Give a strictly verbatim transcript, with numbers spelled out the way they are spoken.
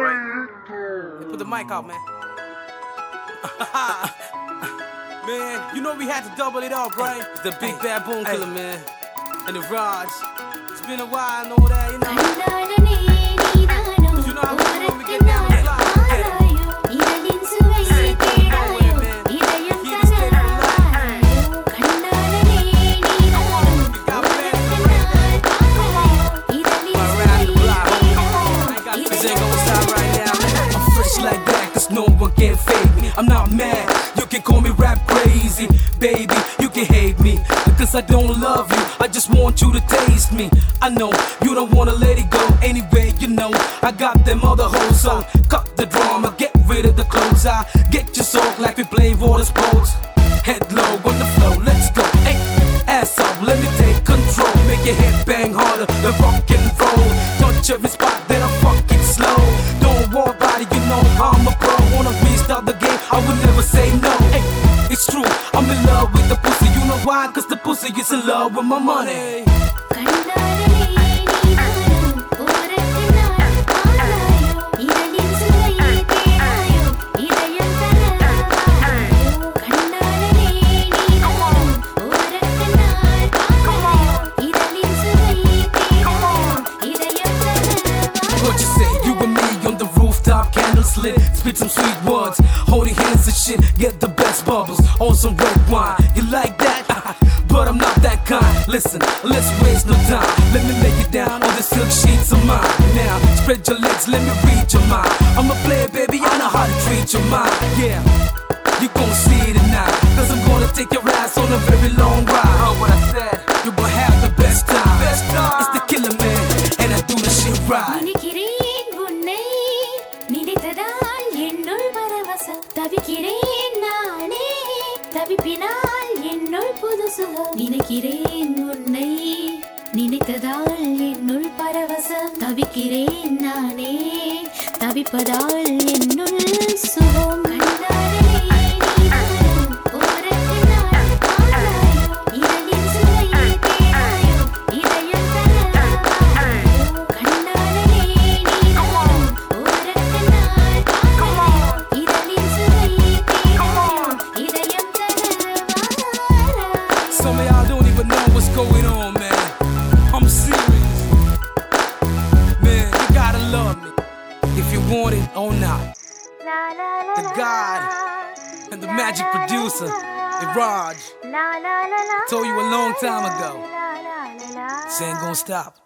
Hey, put the mic out, man. Man, you know we had to double it up, right? The big bad boom killer, man. And the Raj. It's been a while and all that, you know. You know how we do when we get down the block. Like that, cause no one can fade me. I'm not mad, you can call me rap crazy. Baby, you can hate me, because I don't love you, I just want you to taste me. I know, you don't wanna let it go. Anyway, you know, I got them other hoes. So cut the drama, get rid of the clothes. I get your soul like we play water sports. Head low on the flow, let's go. Hey, ass up, let me take control. Make your head bang harder than rock and roll. Touch every spot that I fucking slow. Don't worry about it, you know I'm a pro. Wanna restart the game, I will never say no. Hey, it's true, I'm in love with the pussy. You know why? Cause the pussy is in love with my money. What you say? You and me on the rooftop, candles lit, spit some sweet words, holding hands and shit, get the best bubbles on some red wine. You like that? But I'm not that kind. Listen, let's waste no time. Let me lay you down on the silk sheets of mine. Now, spread your legs, let me read your mind. I'm a player, baby, I know how to treat your mind. Yeah, you gon' see it tonight, cause I'm gonna take your ass on a very long ride. Oh, what I said, you gon' have the best time. Best time. It's the Killer Man, and I do the shit right. தவிக்கிறேன் நானே தவிப்பினால் என்னுள் புது சுகம் நினைக்கிறேன் உன்னை நினைத்ததால் என்னுள் பரவசம் தவிக்கிறேன் நானே தவிப்பதால் என்னுள் சுகம் Some of y'all don't even know what's going on, man. I'm serious. Man, you gotta love me, if you want it or not. The God and the magic producer, the Raj, told you a long time ago, this ain't gonna stop.